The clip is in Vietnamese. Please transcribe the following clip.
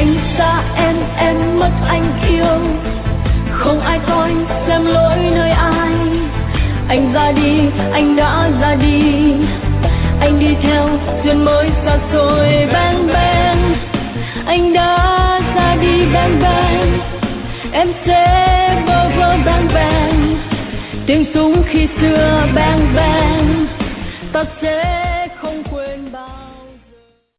Anh xa em mất anh yêu, không ai coi xem lỗi nơi ai. Anh ra đi, anh đã ra đi, anh đi theo duyên mới xa xôi. Bang bang, anh đã ra đi. Bang bang, em sẽ bơ vơ. Bang bang, tiếng súng khi xưa. Bang bang, ta sẽ